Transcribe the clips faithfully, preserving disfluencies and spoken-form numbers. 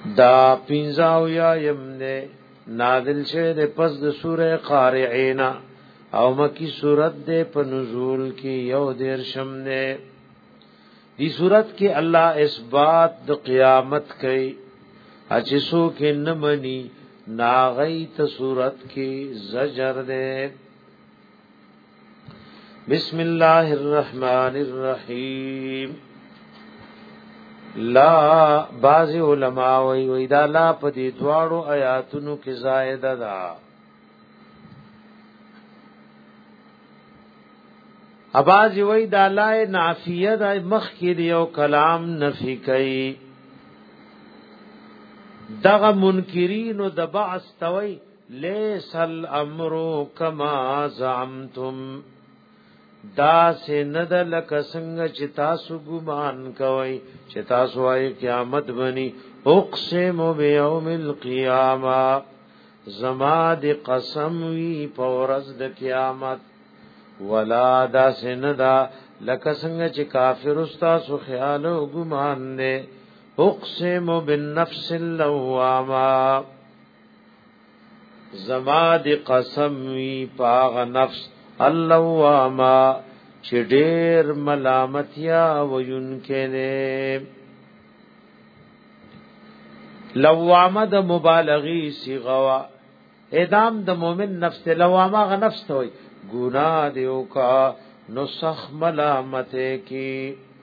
دا پینزاو یا یمنے نازل شه د پس د سوره قارعینا او مکی سورت دے په نزول کی یو دیر شمنے دی سورت کی اللہ اثبات د قیامت کئی اچسو کے نمنی ناغیت سورت کی زجر دے بسم اللہ الرحمن الرحیم لا بعض علماء وی وی دا لا پدی دوارو آیاتونو کی زائدہ دا اباز وی دا لا نافیه دا مخ کی دیو کلام نفی کئی دغه منکرین او د بعث توي ليس الامر كما زعمتم دا سند لک څنګه چې تاسو ګمان کوي چې تاسو وايي قیامت بني اقسم بيوم القيامه زما د قسم وی پورز د قیامت ولا دا سند لک څنګه چې کافر استاسو خیال او ګمان نه اقسم بالنفس اللوامه زما د قسم وی پاغ نفس اللوامه چې ډېر ملامتیا وینکې نه لوامه د مبالغی صيغه ادام د مؤمن نفس لوامه غ نفس ته وي ګناه دیو کا نسخ ملامت کی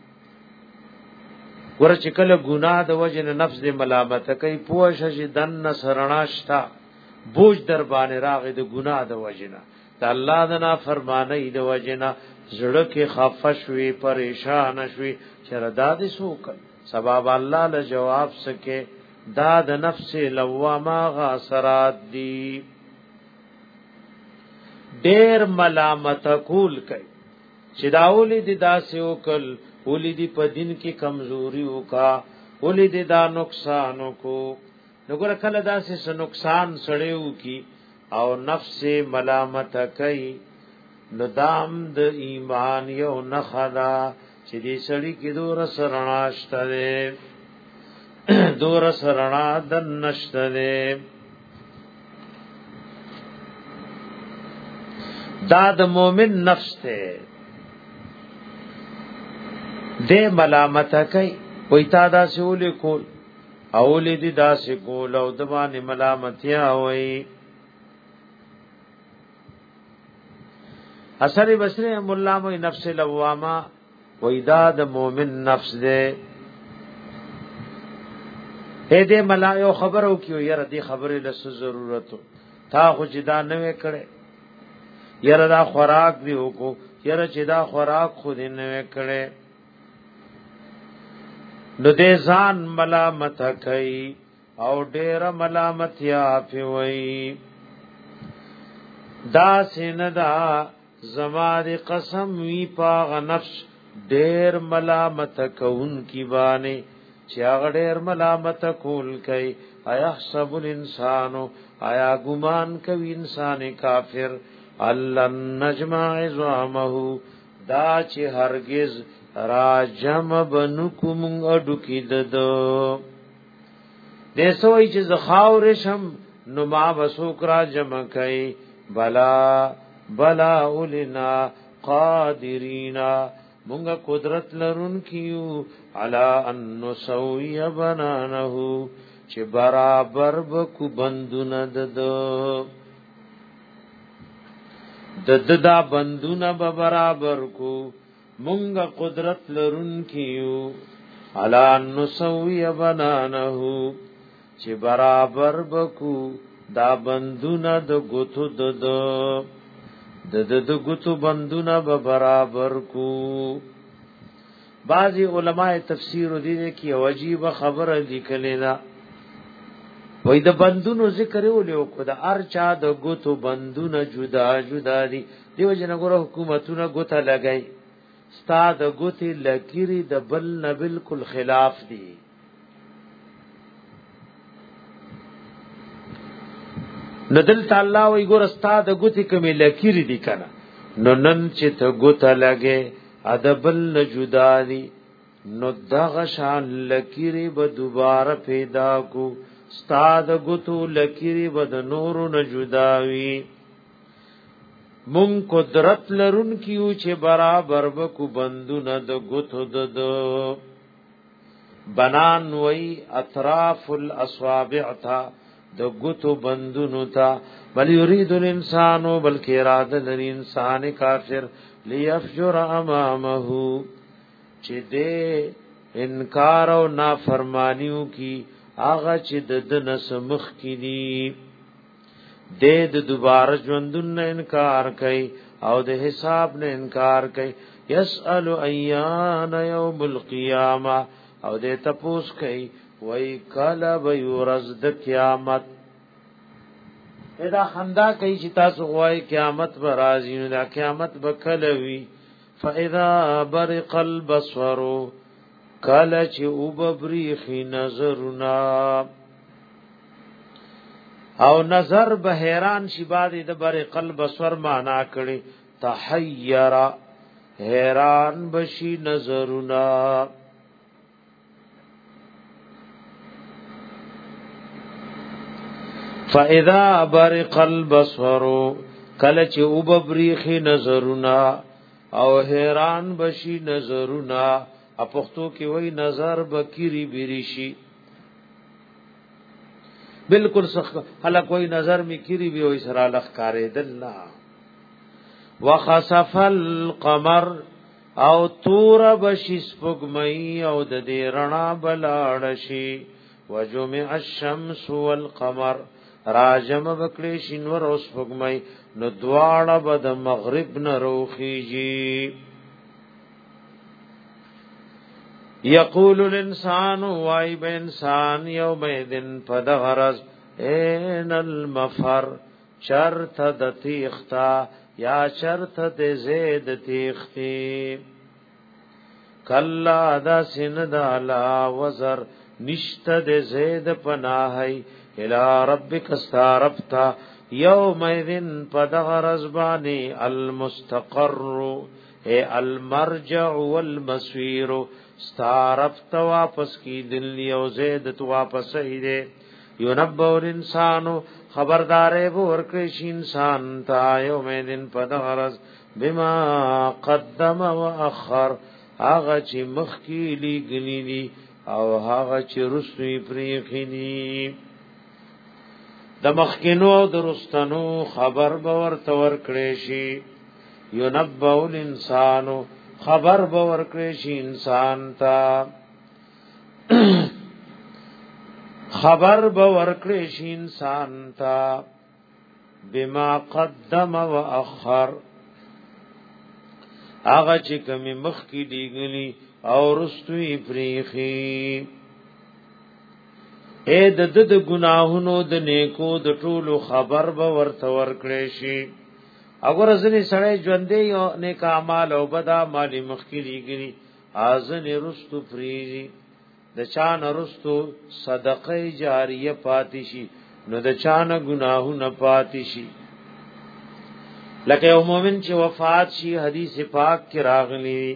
ور چې کله ګناه د وجه نفس د ملامت کوي پوښ شي دن سرناشتا بوج در باندې راغې د ګناه د وجه د الله د نافرمانی د وجه نه زړه کې خفش وی پریشان شوي شرداد سوک سبب الله له جواب سکے دا د نفس لوامه غاسرات دی ډېر ملامت کول کوي چې داولې د داسې وکل اولی دی په دین کې کمزوري وکا اولی دی دا نقصانو کو نګور کله داسې س نقصان سړیو کی او نفس ملامت کوي نو دام د ایمان یو نخدا چې دې سړی کې دور سرناشته دور سرنا دن نشته دا د مؤمن نفس ته دے ملامت کئی وی تا دا سولی کول اولی دی دا سی کول او دبانی ملامتیا ہوئی اثر بصری ملام وی نفس لواما وی دا دا مومن نفس دے اے دے ملایو خبرو کیو یر دی خبری لسو ضرورتو تا خوچ دا نوے کڑے یر دا خوراک دیو کو یر چی دا خوراک خودی نوے کڑے نو دې ځان ملامت کوي او ډېر ملامتیا کوي دا سیندا زما د قسم وی پاغ نفس ډېر ملامت کوون کی باندې چې هغه ډېر ملامت کول کوي آیا حسب الانسان آیا ګمان کوي انسان کافر الله نجمع عظامه دا چې هرگز راجم بنکم اډو کی ددو دیسوی چې زخاورشم نو ما وسوک را جمع کای بلا بلا اولنا قادرینا مونږه قدرت لرون کیو علا ان نسوی بنانه چې برابر بکو بندونه ددو دددا بندونه به برابر کو مونگا قدرت لرن کیو علا نسوی بنانه چی برابر بکو دا بندونا دا گتو دا دا دا دا دا گتو بندونا با برابر کو بعضی علماء تفسیر دیده کی وجیب خبر لکلی دا وی دا بندونو ذکریو لیو کو دا ارچا دا گتو بندونا جدا جدا دی دیو جنگو حکومتونا گتا لگئی ستا د ګوتی لکيري د بل نه بالکل خلاف دي ندل تعالی وی ګور ستا د ګوتی کمی لکيري دي کنه نو نن چې ته ګوته لګي ادبل نه جدا دي نو دغه شان لکیری به دوباره پیدا کو استاد غتو لکیری به د نور نه جداوی مون قدرت لرون کیو چې برابر بکو بندونه د غتو د بنان وی اطراف الاصابع تا د غتو بندونو تا بل یرید الانسان بلکې اراده د انسان کافر لیفجر امامه چې دې انکار او نافرمانیو کی هغه چې د نسمخ کی دي دې د دوباره ژوندون نه انکار کوي او د حساب نه انکار کوي یسأل ایان یوم القیامه او دې تپوس کوي وای کله به ورځ د قیامت ادا خندا کوي چې تاسو غواړئ قیامت به راځي نو دا قیامت به کله وي فاذا برق البصر کله چې وببريخي نظرنا او نظر به حیران شي بعد د برق البصر معنا کړي تحیر حیران بشي نظرنا فاذا برق البصر کله چې وببريخي نظرنا او حیران بشي نظرنا اپختو کې وای نظر بکری بریشي بالکل سخت خلک وای نظر می کری وی وای سره لخ کارې دلنا وخسف القمر او تور بشي سپګمئی او د دې رڼا بلاړ شي وجمع الشمس والقمر راجم بکلی شنور اوس فگمای نو دواړه به د مغرب نه روخیږي یقول الانسان وای به انسان یومئذ فدغرز این المفر چرت د تیختا یا چرت د زید تیختی کلا دا سند علا وزر نشت د زید پناهی الى ربک استعرفتا یومئذ پدغرزبانی المستقر اے المرجع والمسویر استعرفت واپس کی دل یو زیدت واپس ایدے یونبو الانسانو خبردارے بورکش انسان تا یومئذ پدغرز بما قدم و اخر آغا چی مخکیلی گلیلی او آغا چی رسوی پریخینی د مخکینو درستنو خبر باور تور کړي شي ينبأ الانسان خبر باور کړي شي انسان تا خبر باور کړي شي انسان تا بما قدم واخر هغه چې کوم مخ کی دیګلی او رستوی پریخي اے د د د گناہونو د نیکو د ټولو خبر به ورته ورکړې شي اگر ځنې سړی ژوندې یو نیک اعمال او بد اعمال مخکېږي ازن رستو فریزي د چان رستو صدقه جاریه پاتې شي نو د چان گناہونه پاتې شي لکه یو مؤمن چې وفات شي حدیث پاک کې راغلی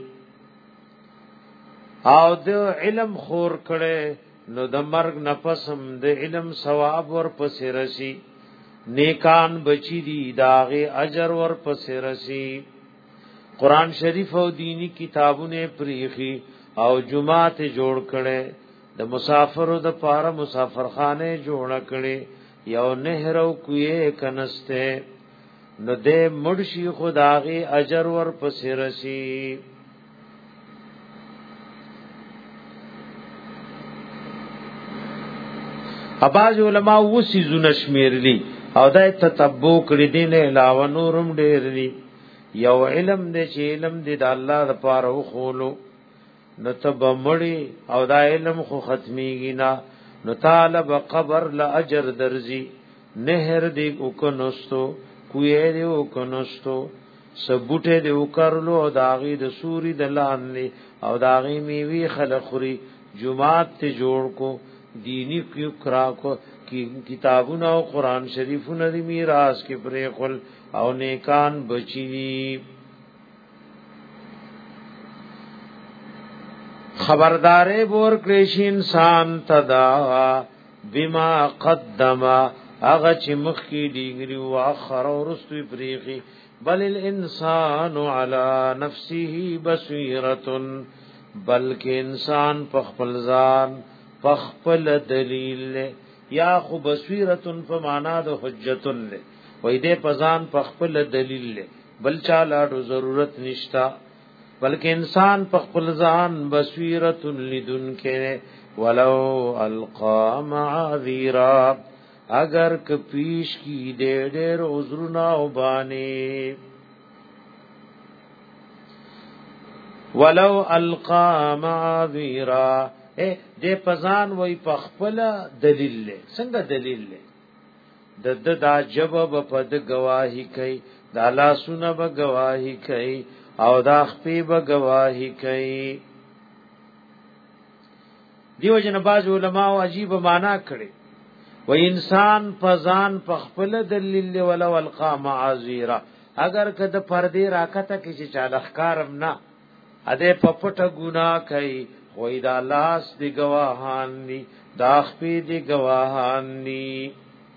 او د علم خور کړي نو د مرگ نفسم د علم ثواب ور پسې رسی نیکان بچی دی داغه اجر ور پسې رسی قران شریف او دینی کتابونه پریخي او جمعات جوړ کړي د مسافرو د پاره مسافرخانه جوړ کړي یو نهر او کوی کنسته نو دې مرشي خداغه اجر ور پسې رسی اباظ علماء وسی زونه شمیرلی او دای تتبع کړی دین علاوه نورم ډیر دی یو علم دې چې علم دې د الله لپاره وخولو نو تب مړی او دا علم خو ختمیږي نه نو طالب قبر لا اجر درځي نهر دې وکنوستو کوی دې وکنوستو سبوټه دې وکړلو او داغي د سوري د لانلی او داغي میوي خلخوري جمعات ته جوړ کو دینی کیو کرا کو کی کتابونه او قران شریفونه دی میراث کې پرې خل او نیکان بچی خبردارې ور کړی انسان تدا بما قدم هغه چې مخکې دیګری او اخر ورستوي پریخي بل الانسان على نفسه بصيره بلکې انسان په خپل ځان په خپل دلیل یا خو بصیرتن فمانا د حجتن له وې دې پزان په خپل دلیل له بل چا لاړو ضرورت نشتا بلکې انسان په خپل ځان بصیرتن لدن کې ولو القا معذرا اگر ک پیش کی ډېر ډېر عذرنا وبانی ولو القا معذرا اے دې پزان وای په خپل دلیل له څنګه دلیل له د د دا جواب په د گواہی کوي دا لاسونه به گواہی کوي او دا خپې به گواہی کوي دیو جن باز علماء عجیب معنا کړي و انسان پزان په خپل دلیل ولو القا معذرا اگر کده پردې راکته کې چې چا لخکارم نه اده پپټه ګنا کوي وای دا لاس دی گواهان دی دا خپې دی گواهان دی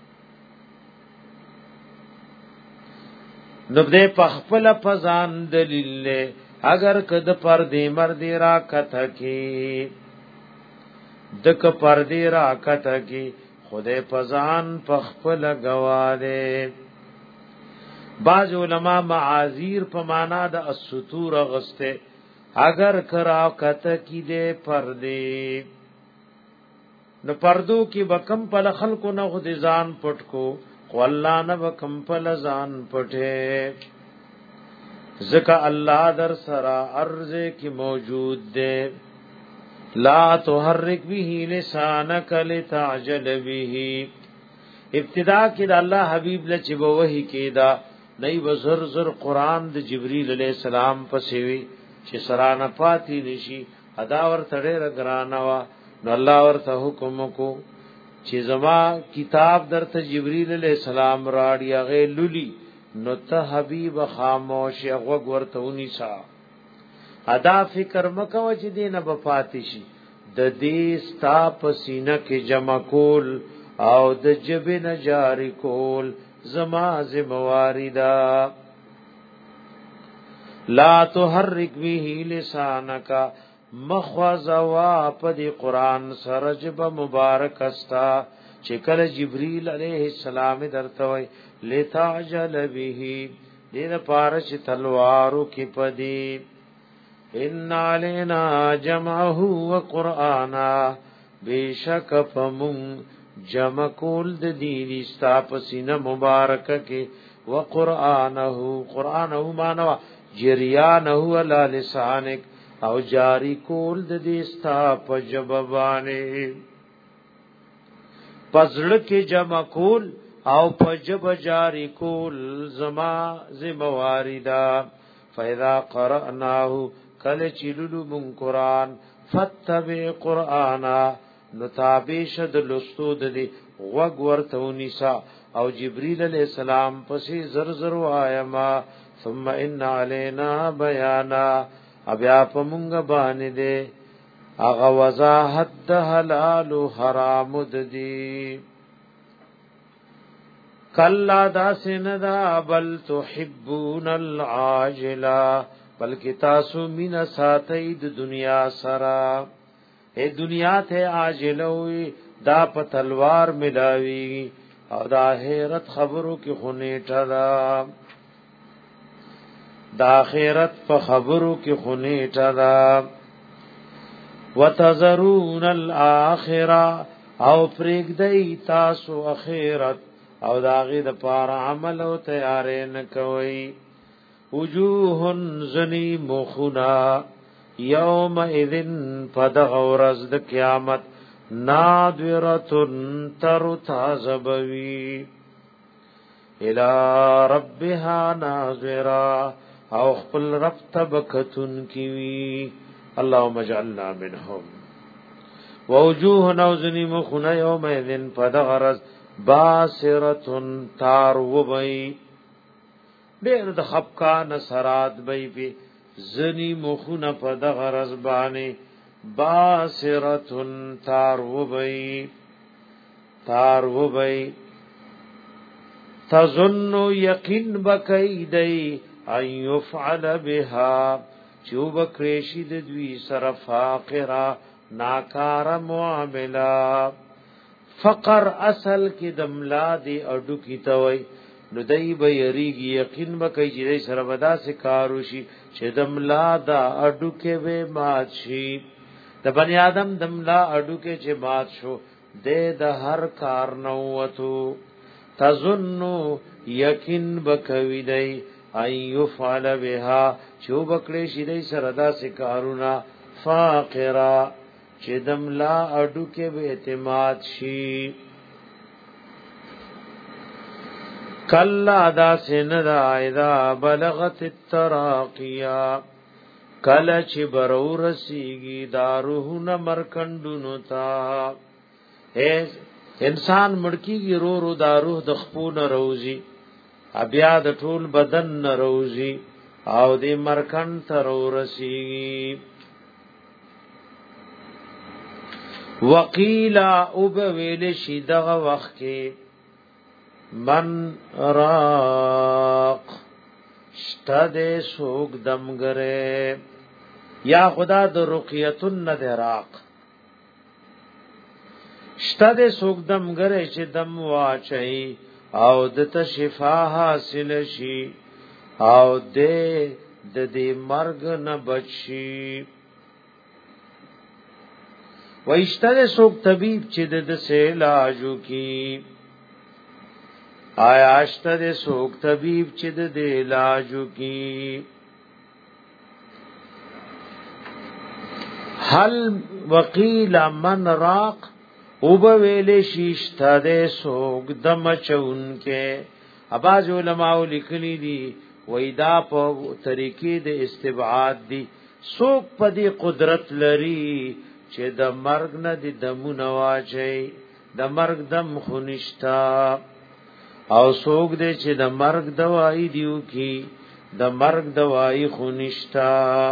نو دې پخپل پزان دلیل اگر کد پر دې مردی را کته کی دک پر دې را کته کی خدای پزان پخپل گواله باج علماء معاذیر په معنا د السطور غسته اگر کرا کته کی دې پردې نو پردو کی بکم پل خلقو نه خود ځان پټ کو والله نه بکم پل ځان پټه زکا الله در سرا ارض کی موجود دے لا تحرک به لسانک لتعجل به ابتدا کی دا الله حبیب لچ به وਹੀ کیدا نئی وزر زر قران د جبرئیل علیہ السلام پسوی چې سرانه پاتې نشي ادا ور تړه رګرانوا نو الله ورته حکم کو چې زما کتاب درته جبرئیل علیہ السلام راړي هغه لولي نو ته حبیب خاموش هغه ورته ونیسا ادا فکر مکو چې دینه بفاتې شي د دې ستا پسینه کې جمع کول او د جبه نه جاری کول زما ذمہواری دا لا تحرک به لسانک مخوزوا پدی قران سرجب مبارک استا چې کله جبرئیل علیہ السلام درته وای لتعجل به دین پارش تلوارو کی پدی ان علینا جمعه وقرانا بیشک فمن جمع کول د دین استا پسینه مبارک کې وقرانه قرانه مانوا جریانه علی لسانک او جاری کول د دې ستا په جوابانه پزړه کې جمع کول او په جب جاری کول زما ذمہواریدا فاذا قراناه کله چلو من قران فتبع قرانا نتابشد لستود دی وغ ورتونیسا او جبرئیل علیہ السلام پسې زر زر وایما ثم ان علینا بیانا بیا پمنګ باندې دے اغه وضاحت د حلال او حرام د دی کلا داسندا بل تحبون العاجلا بلکې تاسو مینا ساتئ د دنیا سرا اے دنیا ته عاجلوي دا په تلوار ملاوي او دا آخرت خبرو کې خونېټه دا دا آخرت په خبرو کې خونېټه دا وتذرون الاخره او پرېږدئ تاسو آخرت او دا غي د پاره عمل او تیارې نه کوي وجوه زنی مخنا یوم اذن فدغورز د قیامت نادرتن تر تازبوی الى ربها ناظرا او خپل رب تبکتن کیوی اللهم اجعلنا منهم ووجوه نوزنی مخنا یوم اذن فدغرز باسرتن تار وبئی ډېر د خپکان سرات بئی پی زنی مخونه په دغه رزبانه باسرتن تاروبی تاروبی تظن یقین بکیدی ان یفعل بها چوب کریشی د دوی سر فاقرا ناکار معاملہ فقر اصل کی دملا دی اډو کی توي نو دای به یریږي یقین بکای چې سره ودا سے کاروشي چې دملا دا اډو کې به مات شي د بنی آدم دملا اډو کې چې مات شو د د هر کار نو وتو تظنو یقین بکوی دی ایو فعل بها چو بکلی شي دی سره دا سے کارونا فاقرا چې دملا اډو کې به اعتماد شي کلا دا سندا اذا بلغت التراقیا کلا چې برور سیږي داروهن مرکندونو تا ایس انسان مړکیږي رو رو داروه د خپون روزي بیا د ټول بدن روزي او د مرکند تر ورسیږي وقیلا او به ویل شي دغه وخت کې من راق شتد سوق دمګره یا خدا د رقیتن ندراق شتد سوق دمګره چې دم واچي او د ته شفا حاصل شي او د د دې مرګ نه بچي وایشتره سوک طبیب چې د سه علاجو کی آیا اشتره سوک طبیب چې د علاجو کی هل وقیل من راق او به ویل شیشتره سوک دم چون کې اباظ علماء لیکلی دي وېدا په طریقې د استبعاد دي سوک په دې قدرت لري چې د مرګ نه د دمونه واچي د مرګ دم خونشتا او سوګ دې چې د مرګ دوايي دیو کی د مرګ دوايي خونشتا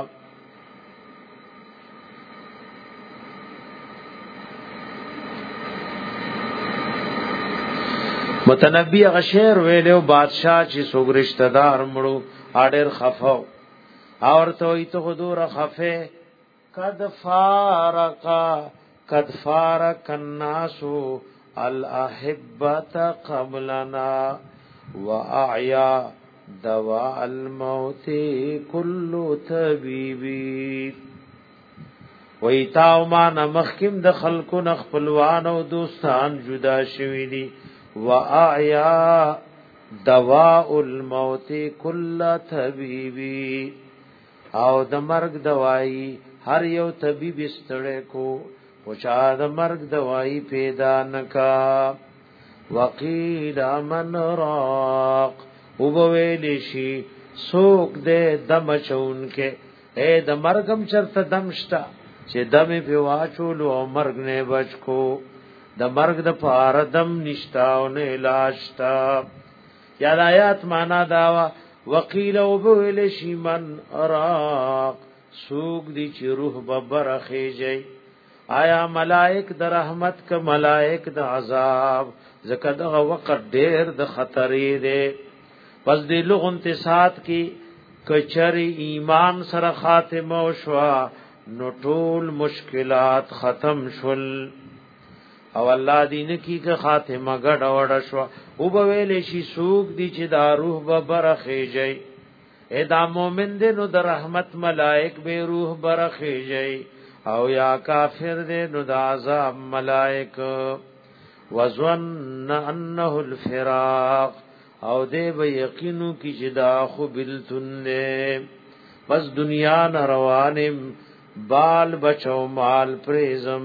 متنبی غشیر ویلو بادشاہ چې سوګ رشتہ دار مړو اډر خفاو اور ته ای ته حضور خفه قد فارقا قد فارق الناس الاحبت قبلنا واعيا دواء الموت كل طبيبي ویتاو ما نمخکم د خلکو نخپلوان او دوستان جدا شوی دي واعيا دواء الموت كل طبيبي او د مرګ دوايي هر یو طبيب استړی کو او چا د مرګ دوايي پیدا نکا وقيل من راق او ویلی شي سوک دې دم چون کې اے د مرګم چرته دمشتا چې دم په واچول او مرګ نه بچ کو د مرګ د پار دم نشتا او نه لاشتا یا آیات معنا داوا وقيل او ویلی شي من راق سوق دی چې روح ببر خېږي آیا ملائک د رحمت ک ملائک د عذاب زکه دغه وخت ډېر د خطرې ده پس د لغ انتصات کی کچری ایمان سره خاتمه شوا نو ټول مشکلات ختم شول او الله دین کی که خاتمه ګډ وډ شوا او به ویل شي سوق دی چې دا روح ببر خېږي اے دا مومن دے نو دا رحمت ملائک بے روح برخی جئی او یا کافر دے نو دا عذاب ملائک وظن انه الفراق او دے با یقینو کی جدا خو بلتن دے بس دنیا نروانم بال بچو مال پریزم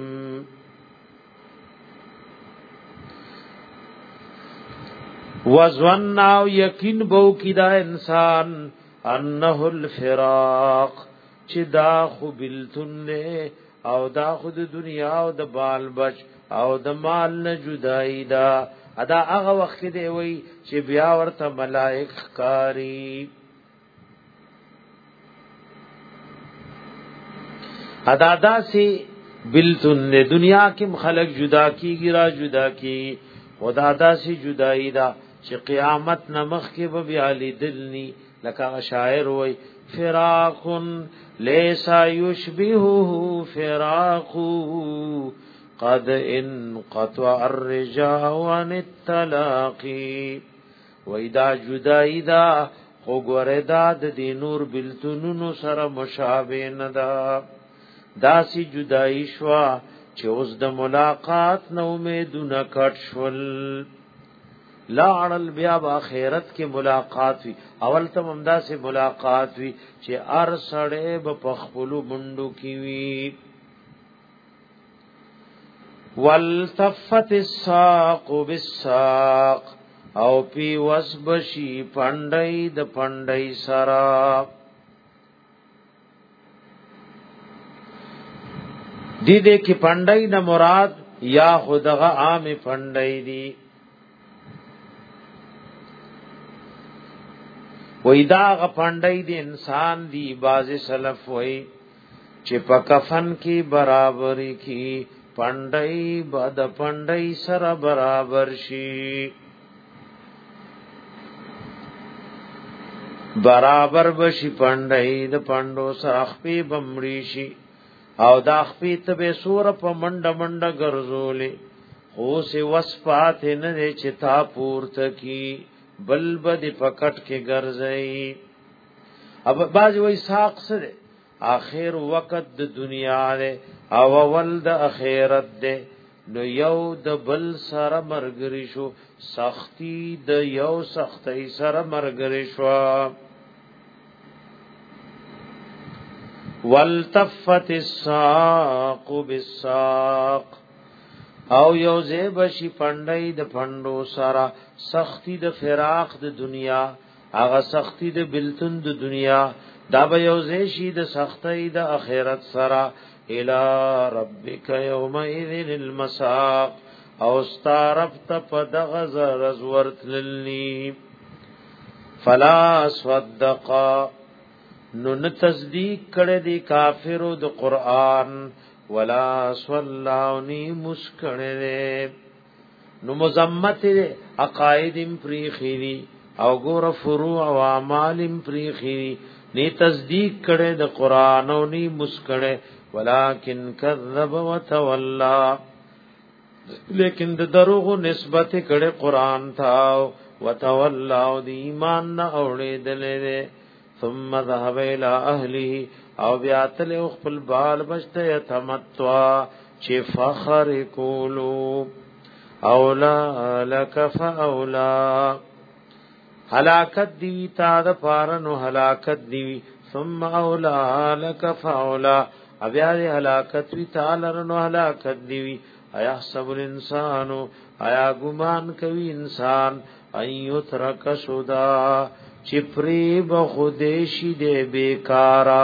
وظن او یقین بو کی دا انسان انه الفراق چې دا خو بلتن او دا خود دنیا او د بال بچ او د مال نه جدائی دا ادا هغه وخت دی وای چې بیا ورته ملائک کاری ادادا سی بلتن دنیا کې خلق جدا کیږي را جدا کی خدا دا سی جدائی دا چې قیامت نمخ کې به بیا لیدلنی لکه شاعر وای فراق ليس يشبهه فراق قد انقطع الرجاء عن التلاقي وإذا جدائی دا خو ګوره دا د نور بلتونونو سره مشابه نه دا داسی جدائی شوا چې اوس د ملاقات نو امیدونه کټ شول لاړل بیا با آخرت کې ملاقات وی اول تم همدا سے ملاقات وی چې ار سړې په پخپلو منډو کی وی والتفت الساق بالساق او پی وسبشی پندای د پندای سرا دی دې کې پندای نه مراد یا خدغه عام پندای دی وې دا غ پندای دی انسان دی باز سلف وې چې په کفن کې برابر کی پندای بد پندای سره برابر شي برابر بشي پندای د پندو سره خپې بمړي شي او دا خپې ته به سور په منډه منډه ګرځولې خو سي وسپات نه چې تا پورته کی بل بد پکټ کې ګرځي اب باز وې ساق سره اخر وقت د دنیا له او ول د اخرت ده نو یو د بل سره مرګري شو سختی د یو سختي سره مرګري شو والتفت الساق بالساق او یو زیبشی پندای د پندو سره سختی د فراق د دنیا هغه سختی د بلتون د دنیا دا به یو زیشی د سختی د اخرت سره الى ربک یومئذ المساق او استعرفت پدغز رزورت للی فلا صدقا نو نه تصدیق کړه دی کافرو د قران ولا صلاونی مسکړه نو مزمت عقاید پریخی او ګور فروع او اعمال پریخی نی تصدیق کړه د قران او نی مسکړه ولکن کذب وتولى لیکن د دروغ نسبت کړه قران تھا وتولى او د ایمان نه اورېدلې ثم ذهب الى اهله او بیاتل خپل بال بچته یتمتوا چې فخر کولو اولا لك فاولا هلاکت دی تا د پارنو هلاکت دی ثم اولا لك فاولا بیا دی هلاکت وی تعالی نو هلاکت دی ایا حسب الانسان ایا ګمان کوي انسان ايو ترک سودا چپری بخودشی دے بیکارا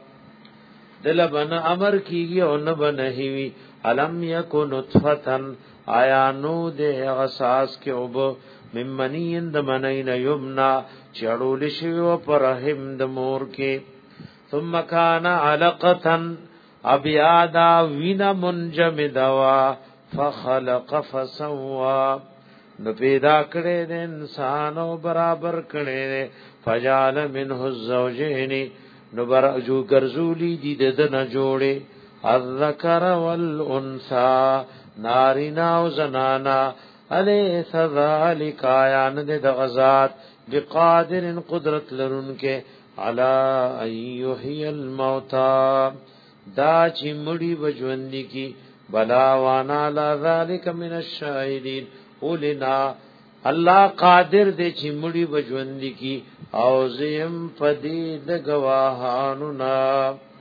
دل بن امر کیږي او نه بنهوي علم یکو نطفتن آیا نو دے غساس کې اوب ممنین د منین یمنا چړول شی او پرهم د مور کې ثم کان علقتن ابیادا وینا منجمدوا فخلق فسوا نو پیدا کړي د انسان او برابر کړي فجعل منه الزوجين نو برجو ګرځولي دي د نه جوړي الذکر والانثى نارینا او زنانا الیس ذالک آیان د غزاد بقادر قدرت لرونکه علی ایحی الموتى دا چې مړي بجوندي کی بلا وانا لا ذالک من الشاهدین اولنا الله قادر دې چې مړي بجوندي کی او زم پدې د گواهانو نا